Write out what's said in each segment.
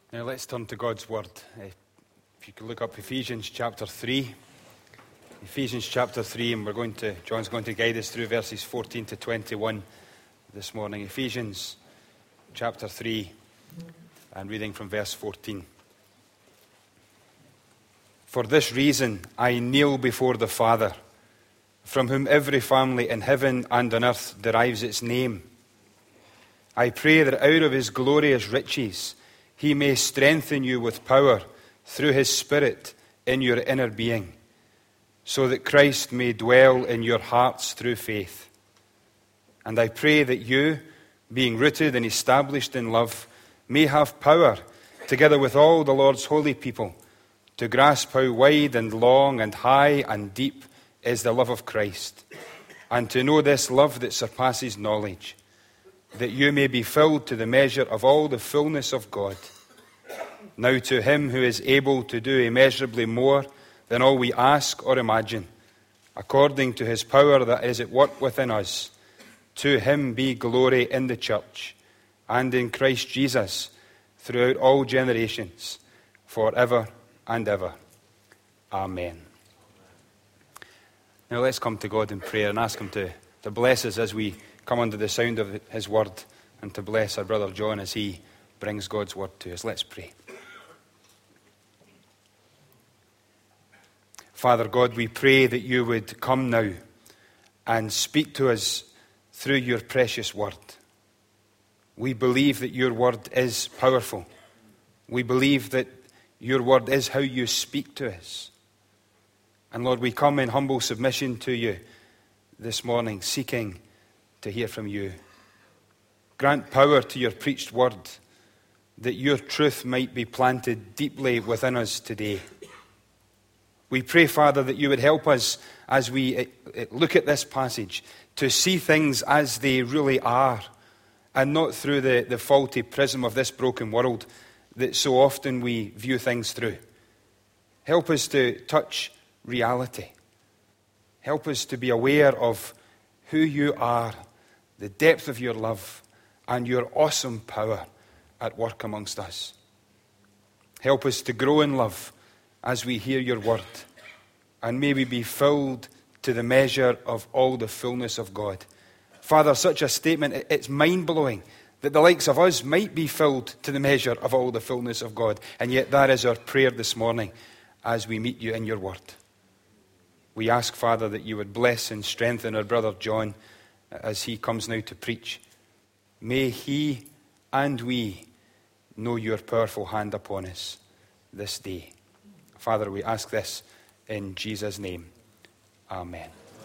Now let's turn to God's Word. If you could look up Ephesians chapter 3. Ephesians chapter 3, and John's going to guide us through verses 14 to 21 this morning. Ephesians chapter 3, and reading from verse 14. For this reason I kneel before the Father, from whom every family in heaven and on earth derives its name. I pray that out of his glorious riches he may strengthen you with power through his Spirit in your inner being, so that Christ may dwell in your hearts through faith. And I pray that you, being rooted and established in love, may have power, together with all the Lord's holy people, to grasp how wide and long and high and deep is the love of Christ, and to know this love that surpasses knowledge, that you may be filled to the measure of all the fullness of God. Now to him who is able to do immeasurably more than all we ask or imagine, according to his power that is at work within us, to him be glory in the church and in Christ Jesus throughout all generations, forever and ever. Amen. Now let's come to God in prayer and ask him to bless us as we come under the sound of his word, and to bless our brother John as he brings God's word to us. Let's pray. Father God, we pray that you would come now and speak to us through your precious word. We believe that your word is powerful. We believe that your word is how you speak to us. And Lord, we come in humble submission to you this morning, seeking to hear from you. Grant power to your preached word, that your truth might be planted deeply within us today. We pray, Father, that you would help us as we look at this passage to see things as they really are, and not through the faulty prism of this broken world that so often we view things through. Help us to touch reality. Help us to be aware of who you are, the depth of your love, and your awesome power at work amongst us. Help us to grow in love as we hear your word, and may we be filled to the measure of all the fullness of God. Father, such a statement, it's mind-blowing that the likes of us might be filled to the measure of all the fullness of God, and yet that is our prayer this morning as we meet you in your word. We ask, Father, that you would bless and strengthen our brother John as he comes now to preach. May he and we know your powerful hand upon us this day. Father, we ask this in Jesus' name. Amen.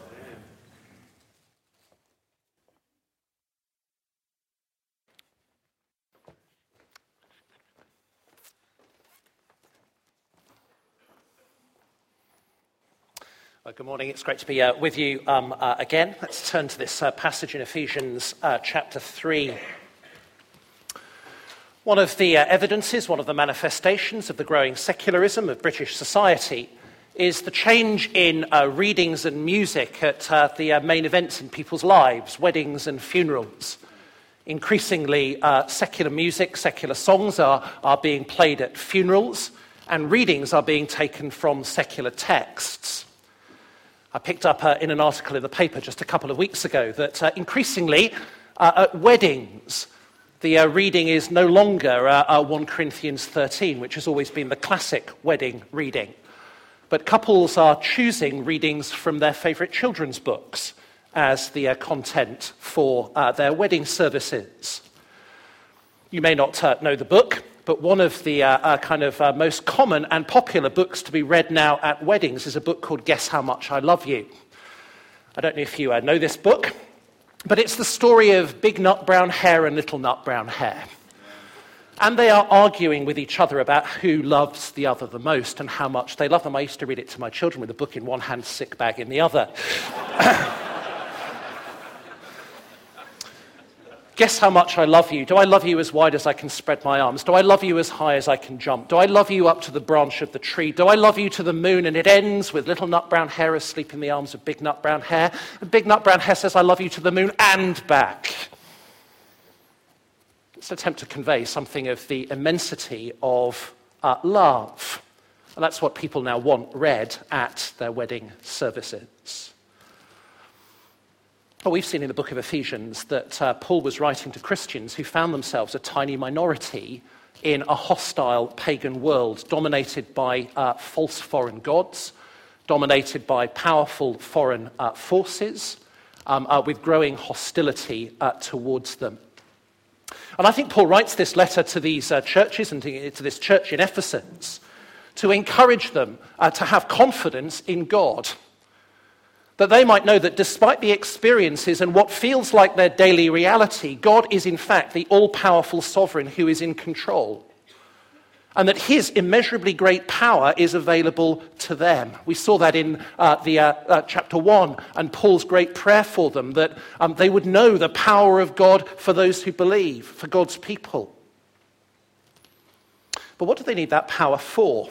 Well, good morning. It's great to be with you again. Let's turn to this passage in Ephesians chapter 3. One of the evidences, one of the manifestations of the growing secularism of British society is the change in readings and music at the main events in people's lives, weddings and funerals. Increasingly, secular music, secular songs are being played at funerals, and readings are being taken from secular texts. I picked up in an article in the paper just a couple of weeks ago that increasingly at weddings, the reading is no longer 1 Corinthians 13, which has always been the classic wedding reading. But couples are choosing readings from their favourite children's books as the content for their wedding services. You may not know the book, but one of the most common and popular books to be read now at weddings is a book called Guess How Much I Love You. I don't know if you know this book, but it's the story of Big Nut Brown Hair and Little Nut Brown Hair. And they are arguing with each other about who loves the other the most and how much they love them. I used to read it to my children with a book in one hand, sick bag in the other. Guess how much I love you. Do I love you as wide as I can spread my arms? Do I love you as high as I can jump? Do I love you up to the branch of the tree? Do I love you to the moon? And it ends with Little Nut Brown Hair asleep in the arms of Big Nut Brown Hair. And Big Nut Brown Hair says, I love you to the moon and back. It's an attempt to convey something of the immensity of love. And that's what people now want read at their wedding services. Well, we've seen in the book of Ephesians that Paul was writing to Christians who found themselves a tiny minority in a hostile pagan world dominated by false foreign gods, dominated by powerful foreign forces, with growing hostility towards them. And I think Paul writes this letter to these churches and to this church in Ephesus to encourage them to have confidence in God, that they might know that despite the experiences and what feels like their daily reality, God is in fact the all-powerful sovereign who is in control, and that his immeasurably great power is available to them. We saw that in chapter 1 and Paul's great prayer for them, that they would know the power of God for those who believe, for God's people. But what do they need that power for?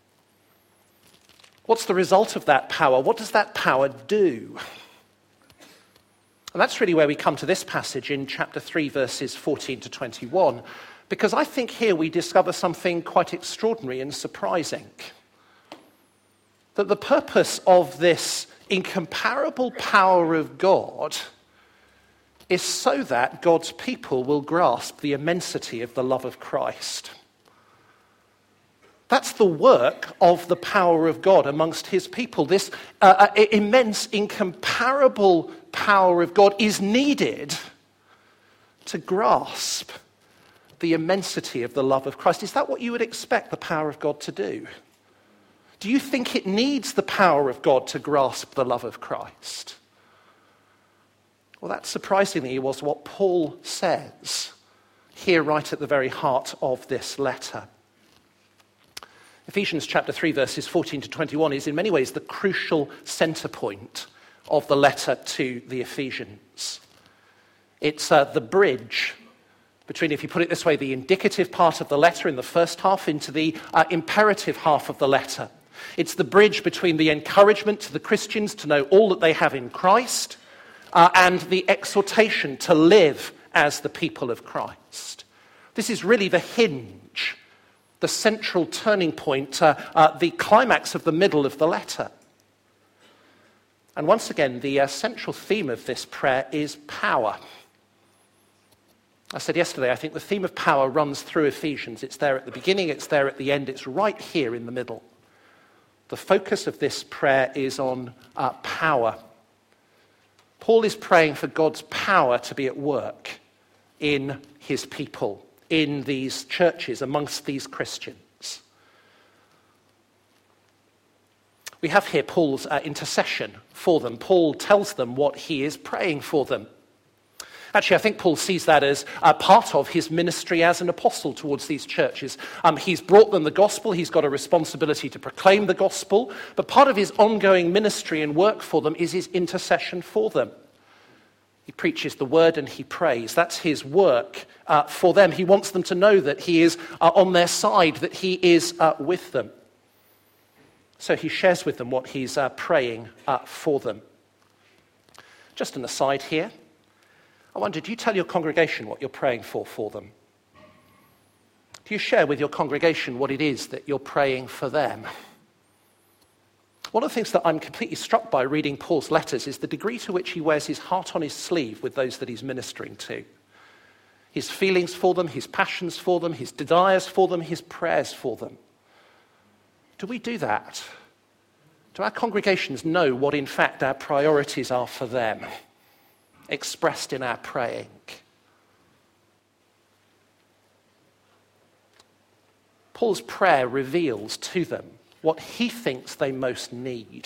What's the result of that power? What does that power do? And that's really where we come to this passage in chapter 3, verses 14 to 21, because I think here we discover something quite extraordinary and surprising. That the purpose of this incomparable power of God is so that God's people will grasp the immensity of the love of Christ. That's the work of the power of God amongst his people. This immense, incomparable power of God is needed to grasp the immensity of the love of Christ. Is that what you would expect the power of God to do? Do you think it needs the power of God to grasp the love of Christ? Well, that surprisingly was what Paul says here right at the very heart of this letter. Ephesians chapter 3, verses 14 to 21 is in many ways the crucial centre point of the letter to the Ephesians. It's the bridge between, if you put it this way, the indicative part of the letter in the first half into the imperative half of the letter. It's the bridge between the encouragement to the Christians to know all that they have in Christ and the exhortation to live as the people of Christ. This is really the hinge, the central turning point, the climax of the middle of the letter. And once again, the central theme of this prayer is power. I said yesterday, I think the theme of power runs through Ephesians. It's there at the beginning, it's there at the end, it's right here in the middle. The focus of this prayer is on power. Paul is praying for God's power to be at work in his people, in these churches, amongst these Christians. We have here Paul's intercession for them. Paul tells them what he is praying for them. Actually, I think Paul sees that as a part of his ministry as an apostle towards these churches. He's brought them the gospel. He's got a responsibility to proclaim the gospel. But part of his ongoing ministry and work for them is his intercession for them. He preaches the word and he prays. That's his work for them. He wants them to know that he is on their side, that he is with them. So he shares with them what he's praying for them. Just an aside here. I wonder, do you tell your congregation what you're praying for them? Do you share with your congregation what it is that you're praying for them? One of the things that I'm completely struck by reading Paul's letters is the degree to which he wears his heart on his sleeve with those that he's ministering to. His feelings for them, his passions for them, his desires for them, his prayers for them. Do we do that? Do our congregations know what in fact our priorities are for them, expressed in our praying? Paul's prayer reveals to them what he thinks they most need.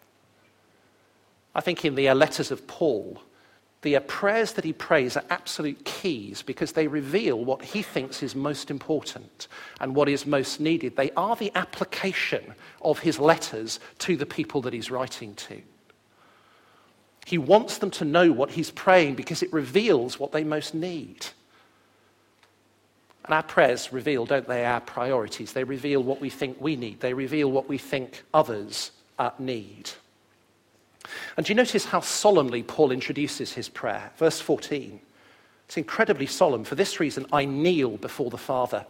I think in the letters of Paul, the prayers that he prays are absolute keys because they reveal what he thinks is most important and what is most needed. They are the application of his letters to the people that he's writing to. He wants them to know what he's praying because it reveals what they most need. And our prayers reveal, don't they, our priorities. They reveal what we think we need. They reveal what we think others need. And do you notice how solemnly Paul introduces his prayer? Verse 14. It's incredibly solemn. For this reason, I kneel before the Father.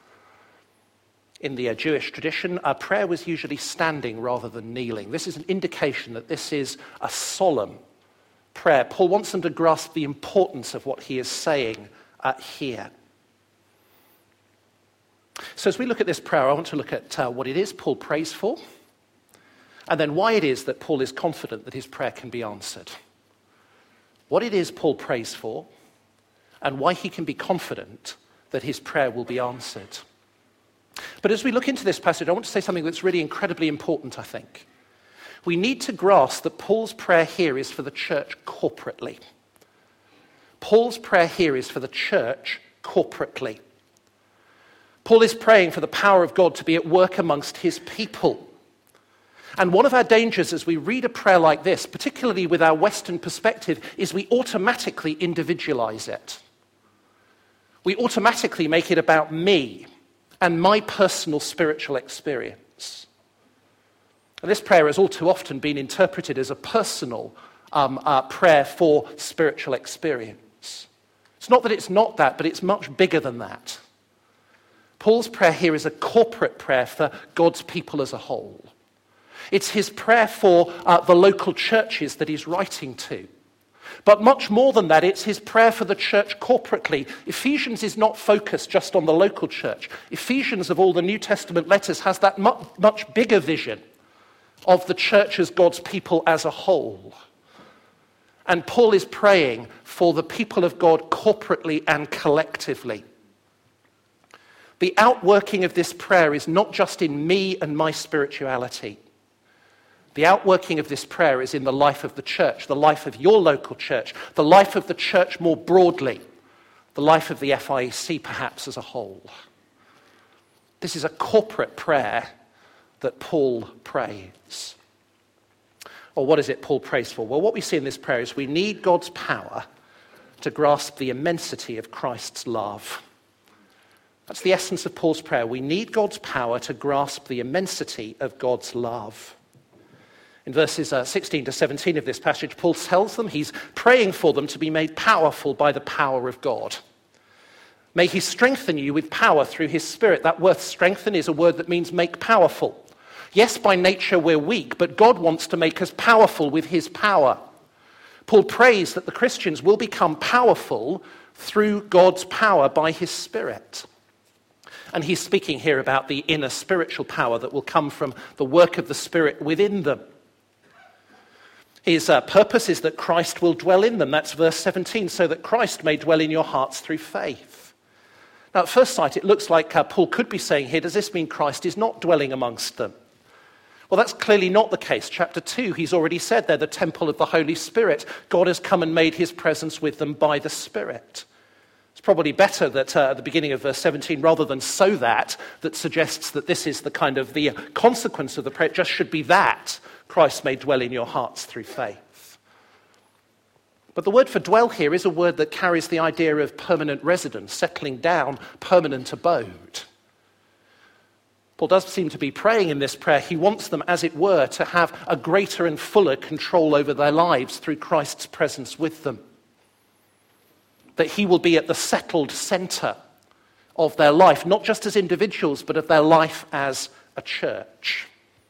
In the Jewish tradition, prayer was usually standing rather than kneeling. This is an indication that this is a solemn prayer. Paul wants them to grasp the importance of what he is saying here. So as we look at this prayer, I want to look at what it is Paul prays for, and then why it is that Paul is confident that his prayer can be answered. What it is Paul prays for, and why he can be confident that his prayer will be answered. But as we look into this passage, I want to say something that's really incredibly important, I think. We need to grasp that Paul's prayer here is for the church corporately. Paul's prayer here is for the church corporately. Paul is praying for the power of God to be at work amongst his people. And one of our dangers as we read a prayer like this, particularly with our Western perspective, is we automatically individualize it. We automatically make it about me and my personal spiritual experience. And this prayer has all too often been interpreted as a personal prayer for spiritual experience. It's not that it's not that, but it's much bigger than that. Paul's prayer here is a corporate prayer for God's people as a whole. It's his prayer for the local churches that he's writing to. But much more than that, it's his prayer for the church corporately. Ephesians is not focused just on the local church. Ephesians, of all the New Testament letters, has that much bigger vision of the church as God's people as a whole. And Paul is praying for the people of God corporately and collectively. The outworking of this prayer is not just in me and my spirituality. The outworking of this prayer is in the life of the church, the life of your local church, the life of the church more broadly, the life of the FIEC perhaps as a whole. This is a corporate prayer that Paul prays. Or what is it Paul prays for? Well, what we see in this prayer is we need God's power to grasp the immensity of Christ's love. That's the essence of Paul's prayer. We need God's power to grasp the immensity of God's love. In verses 16 to 17 of this passage, Paul tells them he's praying for them to be made powerful by the power of God. May he strengthen you with power through his Spirit. That word strengthen is a word that means make powerful. Yes, by nature we're weak, but God wants to make us powerful with his power. Paul prays that the Christians will become powerful through God's power by his Spirit. And he's speaking here about the inner spiritual power that will come from the work of the Spirit within them. His purpose is that Christ will dwell in them. That's verse 17, so that Christ may dwell in your hearts through faith. Now, at first sight, it looks like Paul could be saying here, does this mean Christ is not dwelling amongst them? Well, that's clearly not the case. Chapter 2, he's already said they're the temple of the Holy Spirit. God has come and made his presence with them by the Spirit. It's probably better that at the beginning of verse 17, rather than so that suggests that this is the kind of the consequence of the prayer, it just should be that Christ may dwell in your hearts through faith. But the word for dwell here is a word that carries the idea of permanent residence, settling down, permanent abode. Paul does seem to be praying in this prayer. He wants them, as it were, to have a greater and fuller control over their lives through Christ's presence with them. That he will be at the settled center of their life, not just as individuals, but of their life as a church.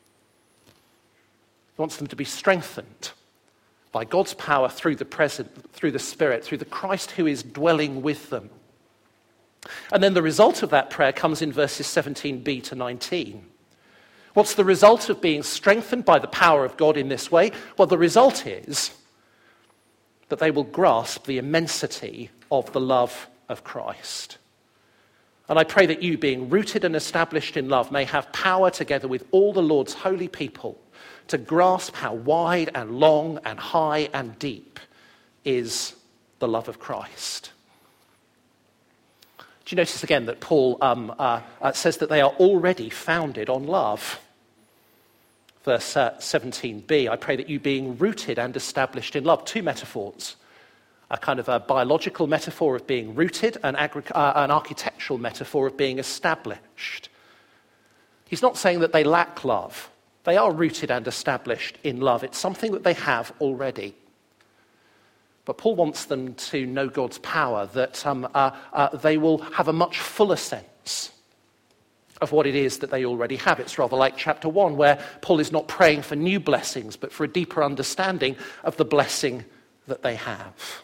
He wants them to be strengthened by God's power through the Spirit, through the Christ who is dwelling with them. And then the result of that prayer comes in verses 17b to 19. What's the result of being strengthened by the power of God in this way? Well, the result is that they will grasp the immensity of the love of Christ. And I pray that you, being rooted and established in love, may have power together with all the Lord's holy people to grasp how wide and long and high and deep is the love of Christ. Do you notice again that Paul says that they are already founded on love? Verse 17b, I pray that you being rooted and established in love. Two metaphors. A kind of a biological metaphor of being rooted, an architectural metaphor of being established. He's not saying that they lack love. They are rooted and established in love. It's something that they have already. But Paul wants them to know God's power, that they will have a much fuller sense of what it is that they already have. It's rather like chapter 1, where Paul is not praying for new blessings, but for a deeper understanding of the blessing that they have.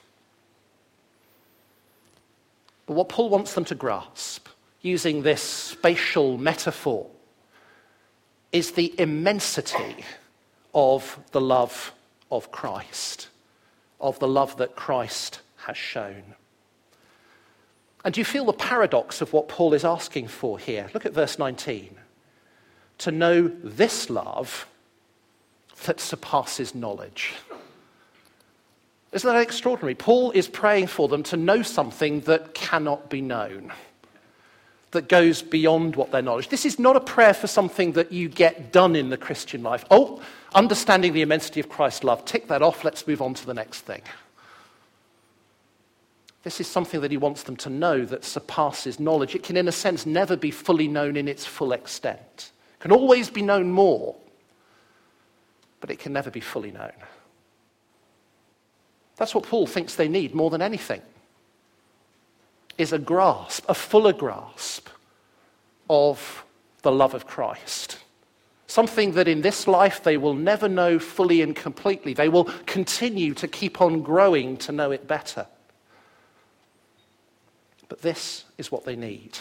But what Paul wants them to grasp, using this spatial metaphor, is the immensity of the love of Christ, of the love that Christ has shown. And do you feel the paradox of what Paul is asking for here? Look at verse 19. To know this love that surpasses knowledge. Isn't that extraordinary? Paul is praying for them to know something that cannot be known, that goes beyond what their knowledge. This is not a prayer for something that you get done in the Christian life. Oh, understanding the immensity of Christ's love. Tick that off, let's move on to the next thing. This is something that he wants them to know that surpasses knowledge. It can, in a sense, never be fully known in its full extent. It can always be known more, but it can never be fully known. That's what Paul thinks they need more than anything, is a grasp, a fuller grasp of the love of Christ. Something that in this life they will never know fully and completely. They will continue to keep on growing to know it better. But this is what they need.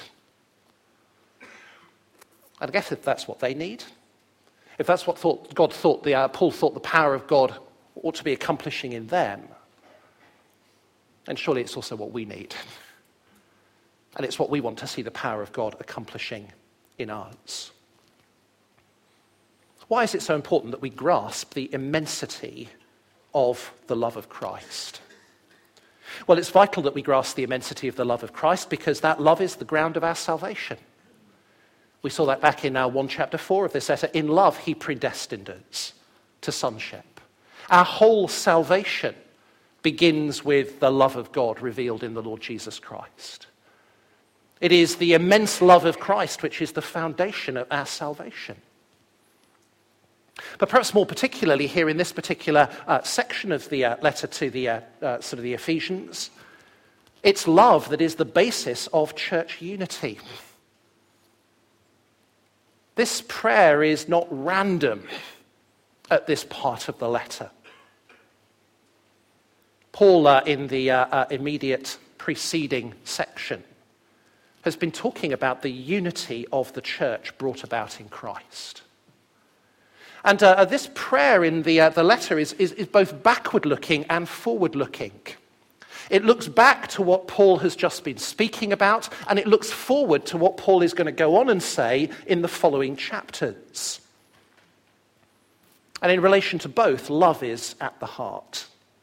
And I guess if that's what they need, if that's what Paul thought the power of God ought to be accomplishing in them, then surely it's also what we need. And it's what we want to see the power of God accomplishing in us. Why is it so important that we grasp the immensity of the love of Christ? Well, it's vital that we grasp the immensity of the love of Christ because that love is the ground of our salvation. We saw that back in 1 chapter 4 of this letter. In love, he predestined us to sonship. Our whole salvation begins with the love of God revealed in the Lord Jesus Christ. It is the immense love of Christ which is the foundation of our salvation. But perhaps more particularly here in this particular section of the letter to the the Ephesians, it's love that is the basis of church unity. This prayer is not random at this part of the letter. Paul, in the immediate preceding section, has been talking about the unity of the church brought about in Christ. And this prayer in the letter is both backward-looking and forward-looking. It looks back to what Paul has just been speaking about, and it looks forward to what Paul is going to go on and say in the following chapters. And in relation to both, love is at the heart.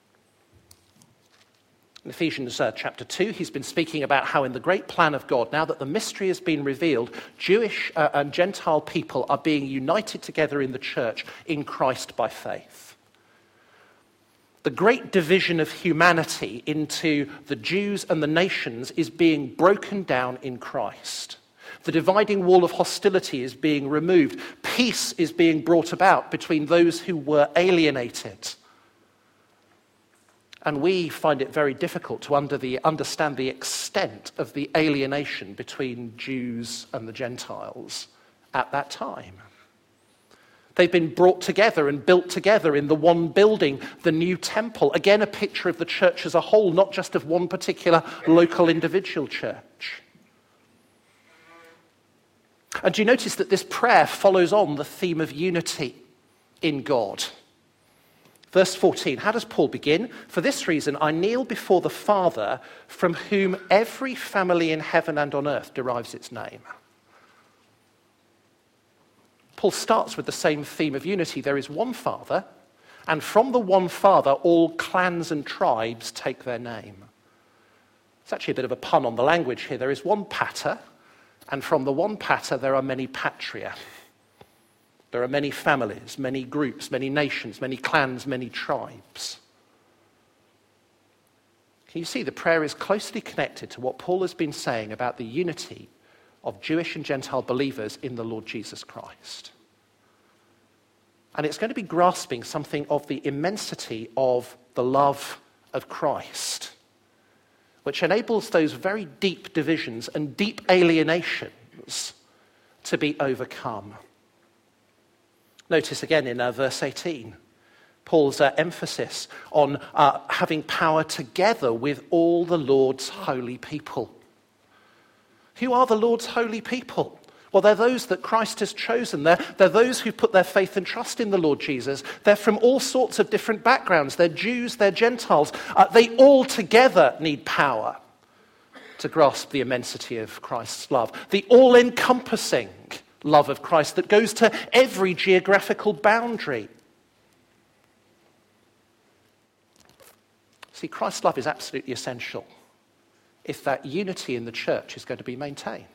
In Ephesians chapter 2, he's been speaking about how in the great plan of God, now that the mystery has been revealed, Jewish and Gentile people are being united together in the church in Christ by faith. The great division of humanity into the Jews and the nations is being broken down in Christ. The dividing wall of hostility is being removed. Peace is being brought about between those who were alienated. And we find it very difficult to understand the extent of the alienation between Jews and the Gentiles at that time. They've been brought together and built together in the one building, the new temple. Again, a picture of the church as a whole, not just of one particular local individual church. And do you notice that this prayer follows on the theme of unity in God? Verse 14, how does Paul begin? For this reason, I kneel before the Father, from whom every family in heaven and on earth derives its name. Paul starts with the same theme of unity. There is one Father, and from the one Father, all clans and tribes take their name. It's actually a bit of a pun on the language here. There is one pater, and from the one pater, there are many patria. There are many families, many groups, many nations, many clans, many tribes. Can you see the prayer is closely connected to what Paul has been saying about the unity of Jewish and Gentile believers in the Lord Jesus Christ? And it's going to be grasping something of the immensity of the love of Christ, which enables those very deep divisions and deep alienations to be overcome. Notice again in verse 18, Paul's emphasis on having power together with all the Lord's holy people. Who are the Lord's holy people? Well, they're those that Christ has chosen. They're those who put their faith and trust in the Lord Jesus. They're from all sorts of different backgrounds. They're Jews, they're Gentiles. They all together need power to grasp the immensity of Christ's love. The all-encompassing love of Christ that goes to every geographical boundary. See, Christ's love is absolutely essential if that unity in the church is going to be maintained.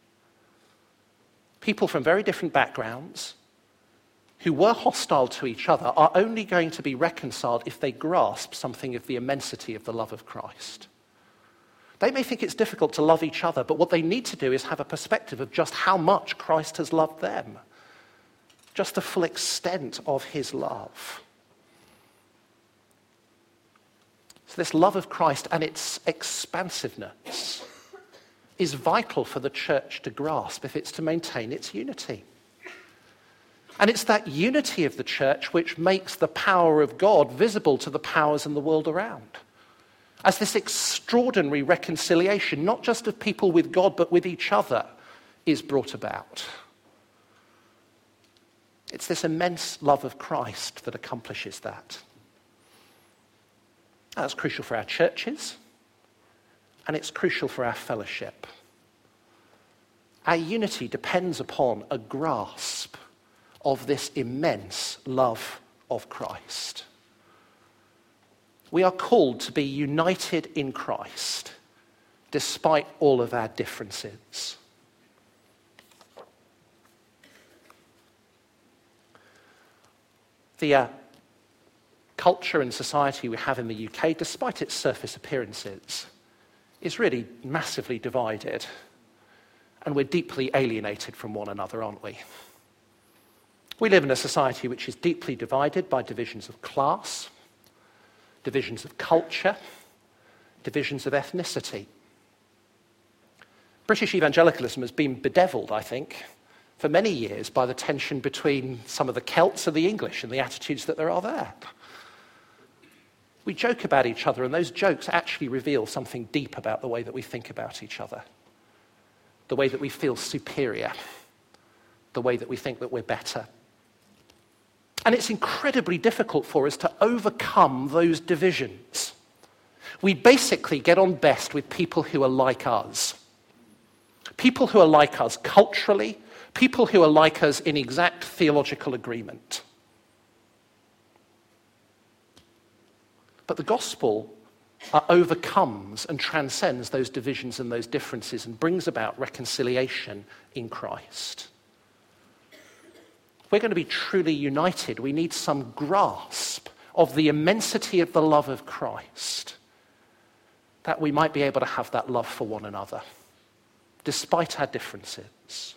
People from very different backgrounds who were hostile to each other are only going to be reconciled if they grasp something of the immensity of the love of Christ. They may think it's difficult to love each other, but what they need to do is have a perspective of just how much Christ has loved them, just the full extent of his love. So this love of Christ and its expansiveness is vital for the church to grasp if it's to maintain its unity. And it's that unity of the church which makes the power of God visible to the powers in the world around. As this extraordinary reconciliation, not just of people with God, but with each other, is brought about. It's this immense love of Christ that accomplishes that. That's crucial for our churches, and it's crucial for our fellowship. Our unity depends upon a grasp of this immense love of Christ. We are called to be united in Christ, despite all of our differences. The culture and society we have in the UK, despite its surface appearances, is really massively divided. And we're deeply alienated from one another, aren't we? We live in a society which is deeply divided by divisions of class, divisions of culture, divisions of ethnicity. British evangelicalism has been bedeviled, I think, for many years by the tension between some of the Celts and the English and the attitudes that there are there. We joke about each other, and those jokes actually reveal something deep about the way that we think about each other, the way that we feel superior, the way that we think that we're better. And it's incredibly difficult for us to overcome those divisions. We basically get on best with people who are like us. People who are like us culturally, people who are like us in exact theological agreement. But the gospel overcomes and transcends those divisions and those differences and brings about reconciliation in Christ. If we're going to be truly united, we need some grasp of the immensity of the love of Christ, that we might be able to have that love for one another, despite our differences.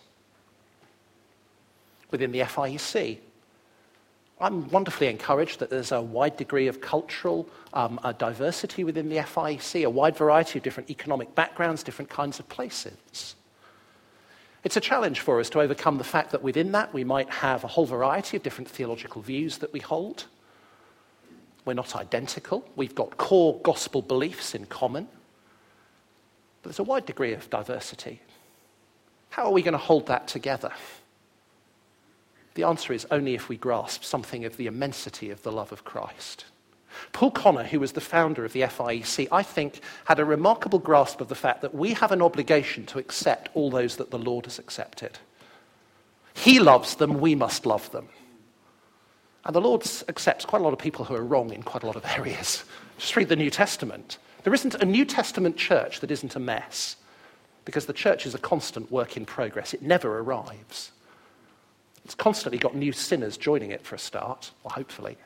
Within the FIEC, I'm wonderfully encouraged that there's a wide degree of cultural diversity within the FIEC, a wide variety of different economic backgrounds, different kinds of places. It's a challenge for us to overcome the fact that within that we might have a whole variety of different theological views that we hold. We're not identical. We've got core gospel beliefs in common. But there's a wide degree of diversity. How are we going to hold that together? The answer is only if we grasp something of the immensity of the love of Christ. Paul Connor, who was the founder of the FIEC, I think had a remarkable grasp of the fact that we have an obligation to accept all those that the Lord has accepted. He loves them, we must love them. And the Lord accepts quite a lot of people who are wrong in quite a lot of areas. Just read the New Testament. There isn't a New Testament church that isn't a mess, because the church is a constant work in progress. It never arrives. It's constantly got new sinners joining it for a start, or hopefully.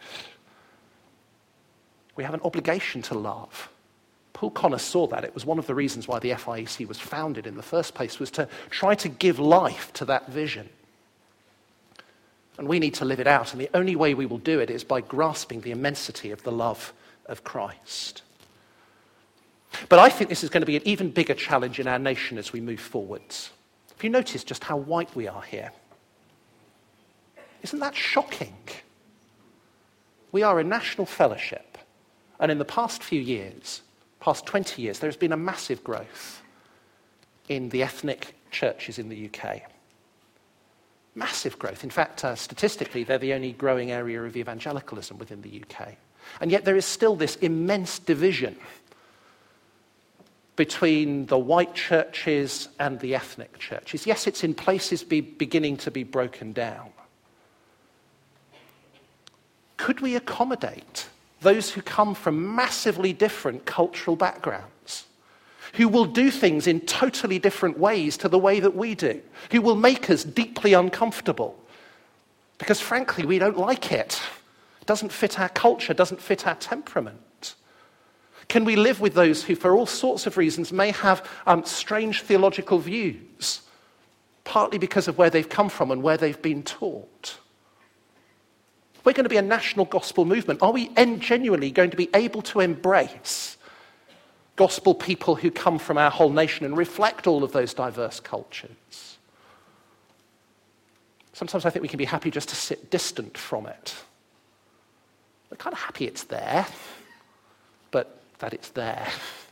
We have an obligation to love. Paul Connor saw that. It was one of the reasons why the FIEC was founded in the first place, was to try to give life to that vision. And we need to live it out, and the only way we will do it is by grasping the immensity of the love of Christ. But I think this is going to be an even bigger challenge in our nation as we move forwards. Have you noticed just how white we are here? Isn't that shocking? We are a national fellowship, and in the past few years, past 20 years, there's been a massive growth in the ethnic churches in the UK. Massive growth. In fact, statistically, they're the only growing area of evangelicalism within the UK. And yet there is still this immense division between the white churches and the ethnic churches. Yes, it's in places beginning to be broken down. Could we accommodate those who come from massively different cultural backgrounds, who will do things in totally different ways to the way that we do, who will make us deeply uncomfortable? Because frankly, we don't like it. It doesn't fit our culture, doesn't fit our temperament. Can we live with those who, for all sorts of reasons, may have strange theological views, partly because of where they've come from and where they've been taught? We're going to be a national gospel movement. Are we genuinely going to be able to embrace gospel people who come from our whole nation and reflect all of those diverse cultures? Sometimes I think we can be happy just to sit distant from it. We're kind of happy it's there, but that it's there.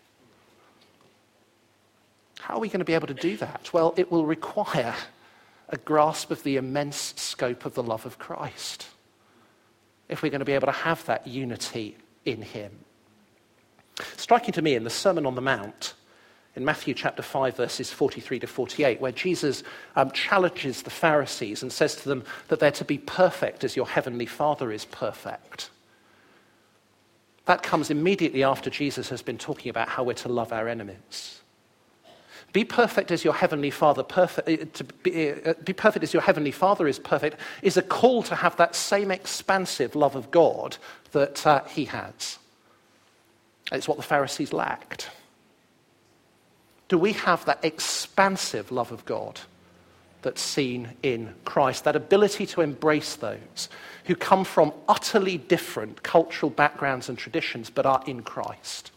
How are we going to be able to do that? Well, it will require a grasp of the immense scope of the love of Christ if we're going to be able to have that unity in him. Striking to me in the Sermon on the Mount, in Matthew chapter 5, verses 43 to 48, where Jesus challenges the Pharisees and says to them that they're to be perfect as your heavenly Father is perfect. That comes immediately after Jesus has been talking about how we're to love our enemies. Be perfect as your heavenly Father be perfect as your heavenly Father is perfect is a call to have that same expansive love of God that he has. It's what the Pharisees lacked. Do we have that expansive love of God that's seen in Christ, that ability to embrace those who come from utterly different cultural backgrounds and traditions but are in Christ?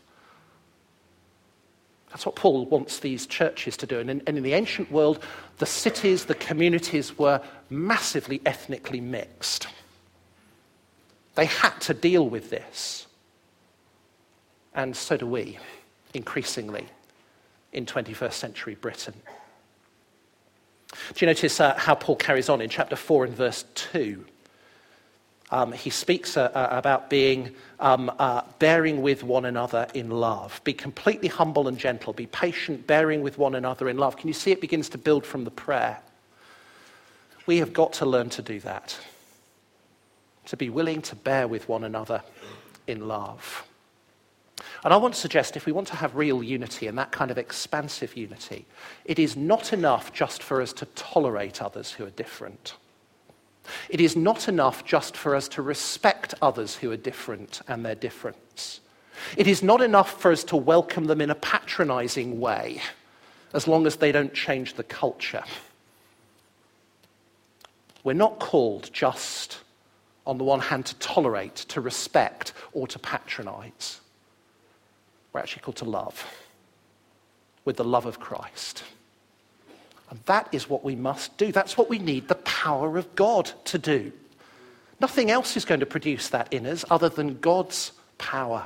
That's what Paul wants these churches to do. And in the ancient world, the cities, the communities were massively ethnically mixed. They had to deal with this. And so do we, increasingly, in 21st century Britain. Do you notice how Paul carries on in chapter 4 and verse 2? He speaks about being bearing with one another in love. Be completely humble and gentle. Be patient, bearing with one another in love. Can you see it begins to build from the prayer? We have got to learn to do that. To be willing to bear with one another in love. And I want to suggest if we want to have real unity and that kind of expansive unity, it is not enough just for us to tolerate others who are different. It is not enough just for us to respect others who are different and their difference. It is not enough for us to welcome them in a patronizing way, as long as they don't change the culture. We're not called just, on the one hand, to tolerate, to respect, or to patronize. We're actually called to love, with the love of Christ. And that is what we must do. That's what we need the power of God to do. Nothing else is going to produce that in us other than God's power.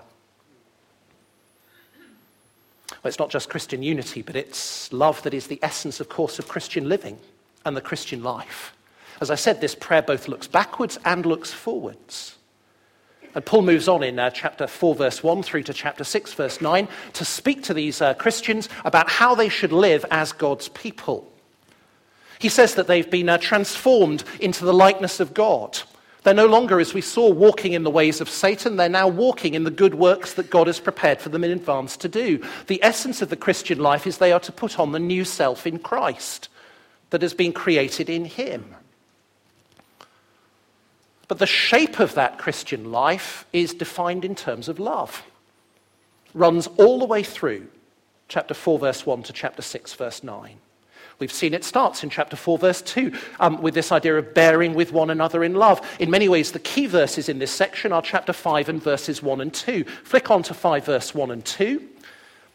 Well, it's not just Christian unity, but it's love that is the essence, of course, of Christian living and the Christian life. As I said, this prayer both looks backwards and looks forwards. And Paul moves on in chapter 4, verse 1 through to chapter 6, verse 9, to speak to these Christians about how they should live as God's people. He says that they've been transformed into the likeness of God. They're no longer, as we saw, walking in the ways of Satan. They're now walking in the good works that God has prepared for them in advance to do. The essence of the Christian life is they are to put on the new self in Christ that has been created in him. But the shape of that Christian life is defined in terms of love. Runs all the way through chapter 4, verse 1 to chapter 6, verse 9. We've seen it starts in chapter 4, verse 2, with this idea of bearing with one another in love. In many ways, the key verses in this section are chapter 5 and verses 1 and 2. Flick on to 5, verse 1 and 2.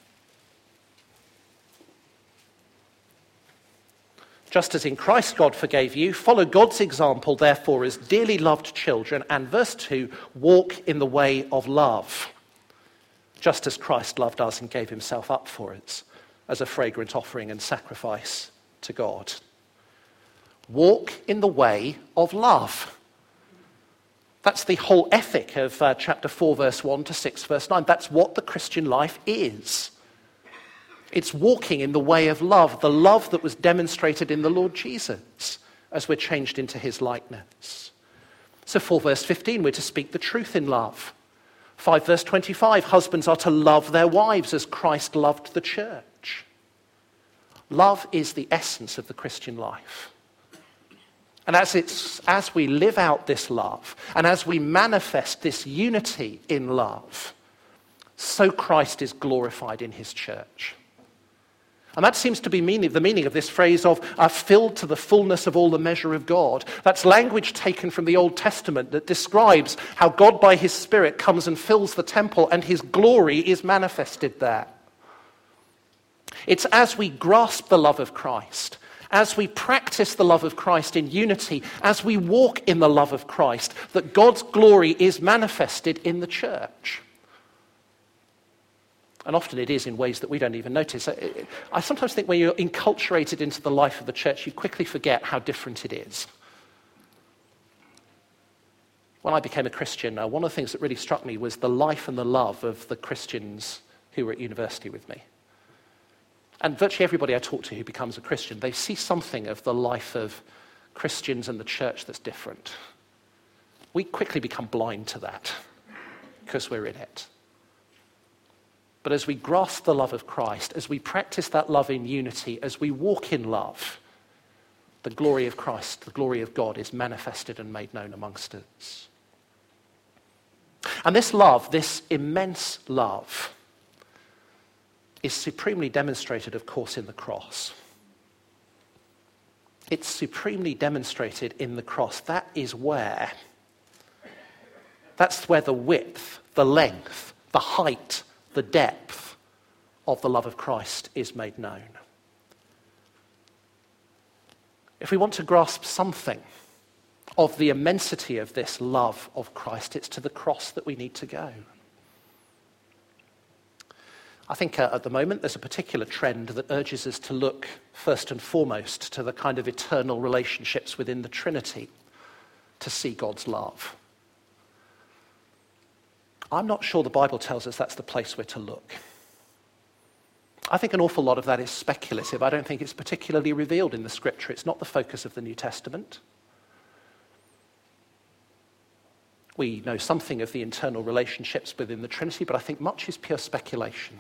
Just as in Christ God forgave you, follow God's example, therefore, as dearly loved children. And verse 2, walk in the way of love, just as Christ loved us and gave himself up for us as a fragrant offering and sacrifice to God. Walk in the way of love. That's the whole ethic of chapter 4, verse 1 to 6, verse 9. That's what the Christian life is. It's walking in the way of love, the love that was demonstrated in the Lord Jesus as we're changed into his likeness. So 4 verse 15, we're to speak the truth in love. 5 verse 25, husbands are to love their wives as Christ loved the church. Love is the essence of the Christian life. And as we live out this love, and as we manifest this unity in love, so Christ is glorified in his church. And that seems to be the meaning of this phrase of filled to the fullness of all the measure of God. That's language taken from the Old Testament that describes how God by his Spirit comes and fills the temple and his glory is manifested there. It's as we grasp the love of Christ, as we practice the love of Christ in unity, as we walk in the love of Christ, that God's glory is manifested in the church. And often it is in ways that we don't even notice. I sometimes think when you're enculturated into the life of the church, you quickly forget how different it is. When I became a Christian, one of the things that really struck me was the life and the love of the Christians who were at university with me. And virtually everybody I talk to who becomes a Christian, they see something of the life of Christians and the church that's different. We quickly become blind to that because we're in it. But as we grasp the love of Christ, as we practice that love in unity, as we walk in love, the glory of Christ, the glory of God is manifested and made known amongst us. And this love, this immense love, is supremely demonstrated, of course, in the cross. It's supremely demonstrated in the cross. That's where the width, the length, the height, the depth of the love of Christ is made known. If we want to grasp something of the immensity of this love of Christ, it's to the cross that we need to go. I think at the moment there's a particular trend that urges us to look first and foremost to the kind of eternal relationships within the Trinity to see God's love. I'm not sure the Bible tells us that's the place where to look. I think an awful lot of that is speculative. I don't think it's particularly revealed in the Scripture. It's not the focus of the New Testament. We know something of the internal relationships within the Trinity, but I think much is pure speculation.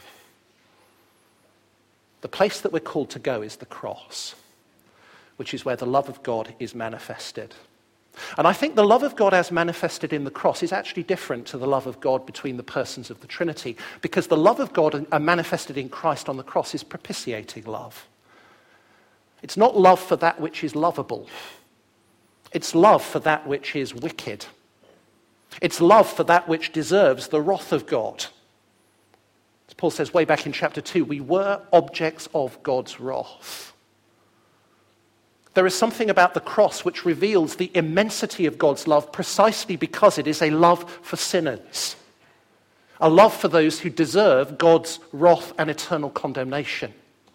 The place that we're called to go is the cross, which is where the love of God is manifested. And I think the love of God as manifested in the cross is actually different to the love of God between the persons of the Trinity, because the love of God manifested in Christ on the cross is propitiating love. It's not love for that which is lovable. It's love for that which is wicked. It's love for that which deserves the wrath of God. As Paul says way back in chapter 2, we were objects of God's wrath. There is something about the cross which reveals the immensity of God's love precisely because it is a love for sinners. A love for those who deserve God's wrath and eternal condemnation.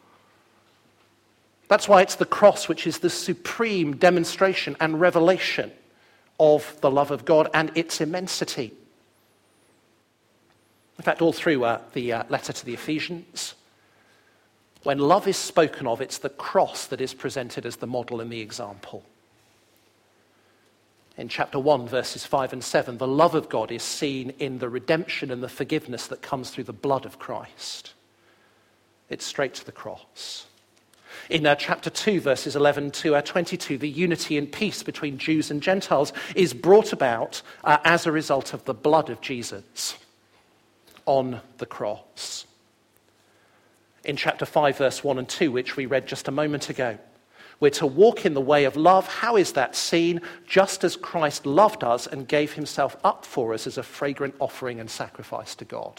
That's why it's the cross which is the supreme demonstration and revelation of the love of God and its immensity. In fact, all through the letter to the Ephesians, when love is spoken of, it's the cross that is presented as the model and the example. In chapter 1, verses 5 and 7, the love of God is seen in the redemption and the forgiveness that comes through the blood of Christ. It's straight to the cross. In chapter 2, verses 11 to 22, the unity and peace between Jews and Gentiles is brought about as a result of the blood of Jesus on the cross. In chapter 5, verse 1 and 2, which we read just a moment ago, we're to walk in the way of love. How is that seen? Just as Christ loved us and gave himself up for us as a fragrant offering and sacrifice to God.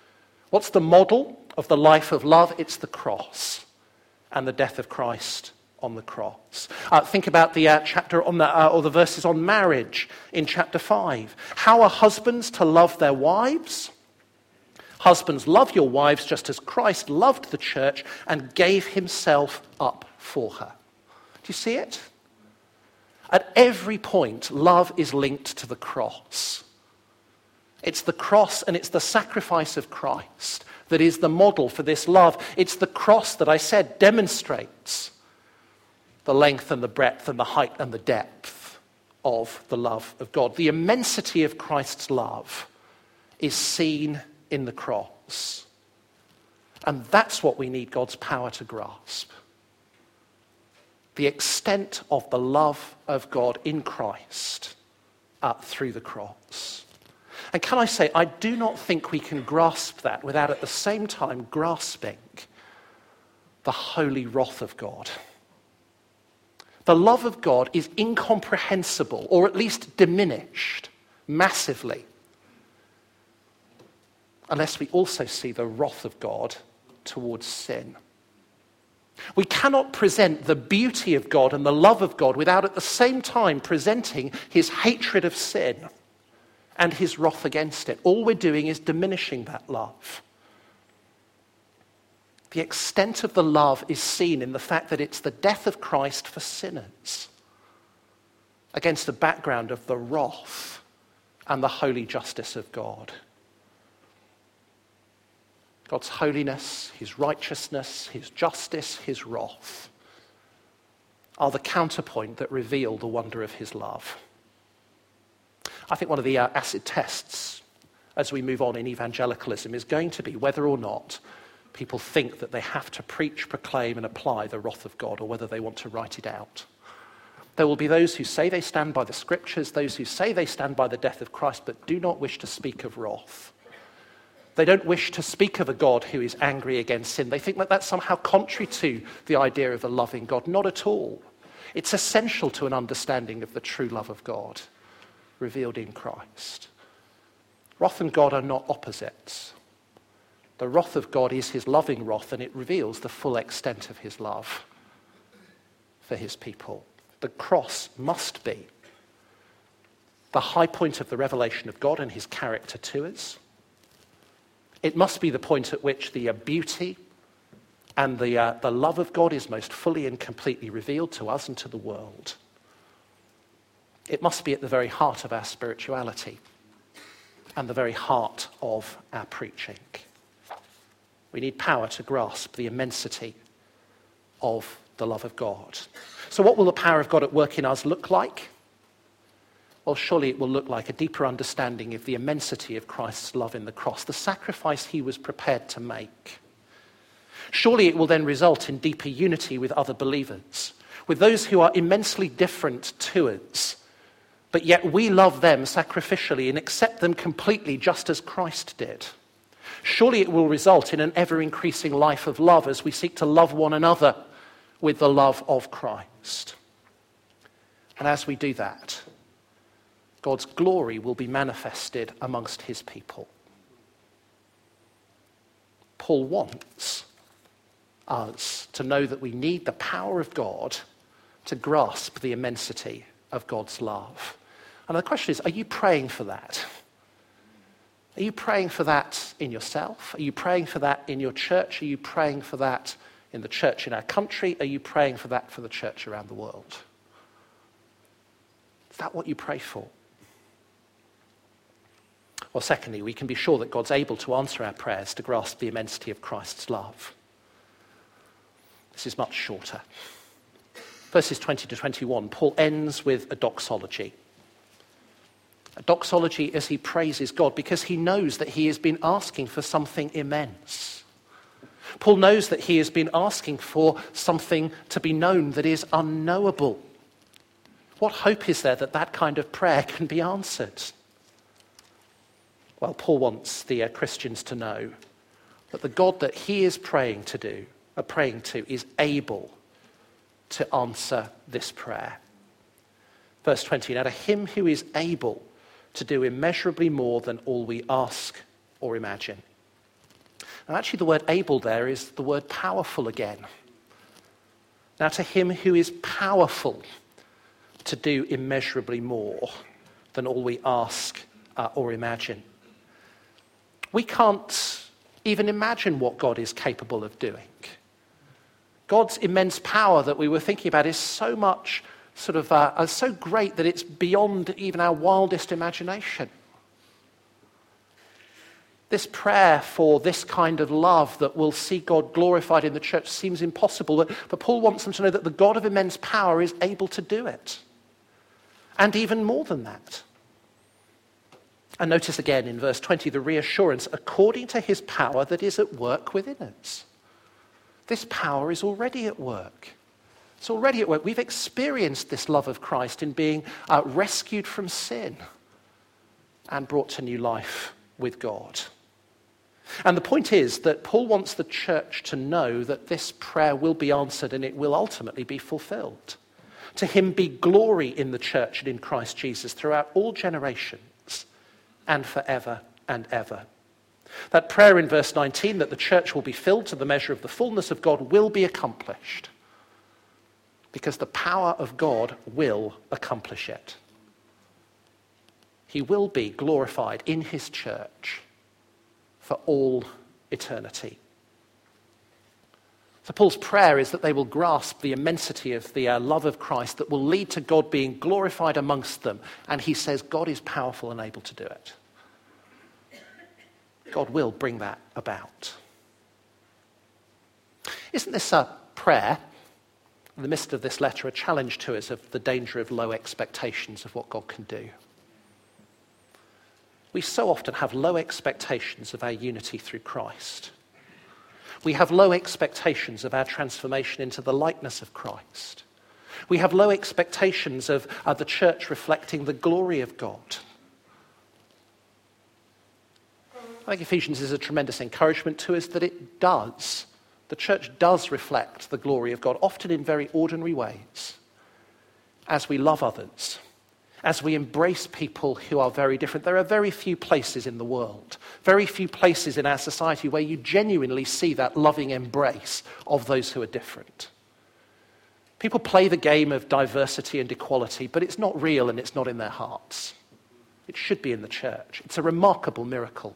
What's the model of the life of love? It's the cross and the death of Christ on the cross. Think about the chapter on or the verses on marriage in chapter 5. How are husbands to love their wives? Husbands, love your wives just as Christ loved the church and gave himself up for her. Do you see it? At every point, love is linked to the cross. It's the cross and it's the sacrifice of Christ that is the model for this love. It's the cross that I said demonstrates the length and the breadth and the height and the depth of the love of God. The immensity of Christ's love is seen in the cross. And that's what we need God's power to grasp. The extent of the love of God in Christ through the cross. And can I say, I do not think we can grasp that without at the same time grasping the holy wrath of God. The love of God is incomprehensible, or at least diminished massively, unless we also see the wrath of God towards sin. We cannot present the beauty of God and the love of God without at the same time presenting his hatred of sin and his wrath against it. All we're doing is diminishing that love. The extent of the love is seen in the fact that it's the death of Christ for sinners against the background of the wrath and the holy justice of God. God's holiness, his righteousness, his justice, his wrath are the counterpoint that reveal the wonder of his love. I think one of the acid tests as we move on in evangelicalism is going to be whether or not people think that they have to preach, proclaim, and apply the wrath of God, or whether they want to write it out. There will be those who say they stand by the scriptures, those who say they stand by the death of Christ, but do not wish to speak of wrath. They don't wish to speak of a God who is angry against sin. They think that that's somehow contrary to the idea of a loving God. Not at all. It's essential to an understanding of the true love of God revealed in Christ. Wrath and God are not opposites. The wrath of God is his loving wrath, and it reveals the full extent of his love for his people. The cross must be the high point of the revelation of God and his character to us. It must be the point at which the beauty and the love of God is most fully and completely revealed to us and to the world. It must be at the very heart of our spirituality and the very heart of our preaching. We need power to grasp the immensity of the love of God. So what will the power of God at work in us look like? Well, surely it will look like a deeper understanding of the immensity of Christ's love in the cross, the sacrifice he was prepared to make. Surely it will then result in deeper unity with other believers, with those who are immensely different to us, but yet we love them sacrificially and accept them completely just as Christ did. Surely it will result in an ever-increasing life of love as we seek to love one another with the love of Christ. And as we do that, God's glory will be manifested amongst his people. Paul wants us to know that we need the power of God to grasp the immensity of God's love. And the question is, are you praying for that? Are you praying for that in yourself? Are you praying for that in your church? Are you praying for that in the church in our country? Are you praying for that for the church around the world? Is that what you pray for? Well, secondly, we can be sure that God's able to answer our prayers to grasp the immensity of Christ's love. This is much shorter. Verses 20 to 21, Paul ends with a doxology. A doxology as he praises God because he knows that he has been asking for something immense. Paul knows that he has been asking for something to be known that is unknowable. What hope is there that that kind of prayer can be answered? Well, Paul wants the Christians to know that the God that he is praying to is able to answer this prayer. Verse 20, now to him who is able to do immeasurably more than all we ask or imagine. And actually the word able there is the word powerful again. Now to him who is powerful to do immeasurably more than all we ask or imagine. We can't even imagine what God is capable of doing. God's immense power that we were thinking about is so much so great that it's beyond even our wildest imagination. This prayer for this kind of love that will see God glorified in the church seems impossible, but Paul wants them to know that the God of immense power is able to do it. And even more than that. And notice again in verse 20 the reassurance, according to his power that is at work within us. This power is already at work. It's already at work. We've experienced this love of Christ in being rescued from sin and brought to new life with God. And the point is that Paul wants the church to know that this prayer will be answered and it will ultimately be fulfilled. To him be glory in the church and in Christ Jesus throughout all generations and forever and ever. That prayer in verse 19, that the church will be filled to the measure of the fullness of God, will be accomplished. Because the power of God will accomplish it. He will be glorified in his church for all eternity. So Paul's prayer is that they will grasp the immensity of the love of Christ that will lead to God being glorified amongst them. And he says God is powerful and able to do it. God will bring that about. Isn't this a prayer, in the midst of this letter, a challenge to us of the danger of low expectations of what God can do? We so often have low expectations of our unity through Christ. We have low expectations of our transformation into the likeness of Christ. We have low expectations of the church reflecting the glory of God. I think Ephesians is a tremendous encouragement to us that it does. The church does reflect the glory of God, often in very ordinary ways, as we love others, as we embrace people who are very different. There are very few places in the world, very few places in our society where you genuinely see that loving embrace of those who are different. People play the game of diversity and equality, but it's not real and it's not in their hearts. It should be in the church. It's a remarkable miracle.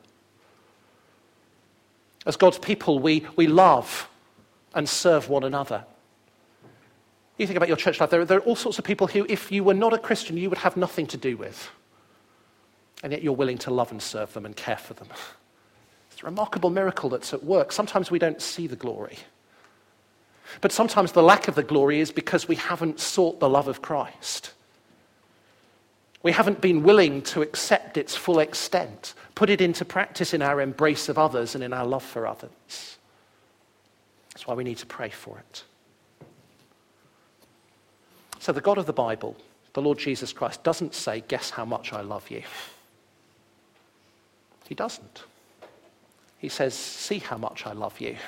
As God's people, we love and serve one another. You think about your church life, there are all sorts of people who, if you were not a Christian, you would have nothing to do with. And yet you're willing to love and serve them and care for them. It's a remarkable miracle that's at work. Sometimes we don't see the glory. But sometimes the lack of the glory is because we haven't sought the love of Christ. We haven't been willing to accept its full extent, put it into practice in our embrace of others and in our love for others. That's why we need to pray for it. So the God of the Bible, the Lord Jesus Christ, doesn't say, guess how much I love you. He doesn't. He says, see how much I love you.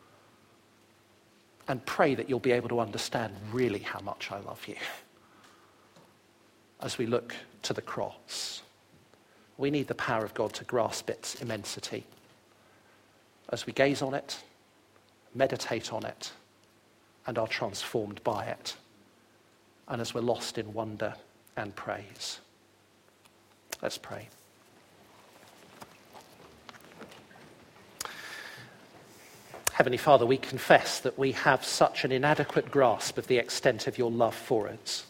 And pray that you'll be able to understand really how much I love you. As we look to the cross, we need the power of God to grasp its immensity. As we gaze on it, meditate on it, and are transformed by it. And as we're lost in wonder and praise. Let's pray. Heavenly Father, we confess that we have such an inadequate grasp of the extent of your love for us.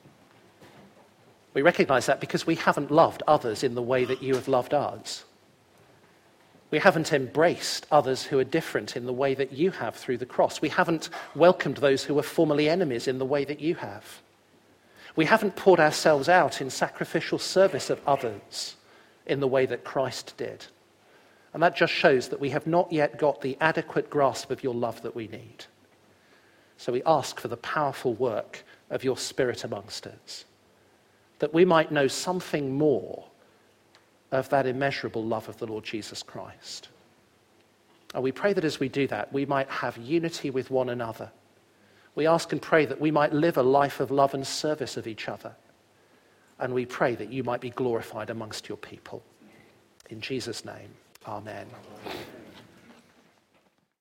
We recognize that because we haven't loved others in the way that you have loved us. We haven't embraced others who are different in the way that you have through the cross. We haven't welcomed those who were formerly enemies in the way that you have. We haven't poured ourselves out in sacrificial service of others in the way that Christ did. And that just shows that we have not yet got the adequate grasp of your love that we need. So we ask for the powerful work of your Spirit amongst us, that we might know something more of that immeasurable love of the Lord Jesus Christ. And we pray that as we do that, we might have unity with one another. We ask and pray that we might live a life of love and service of each other. And we pray that you might be glorified amongst your people. In Jesus' name, amen.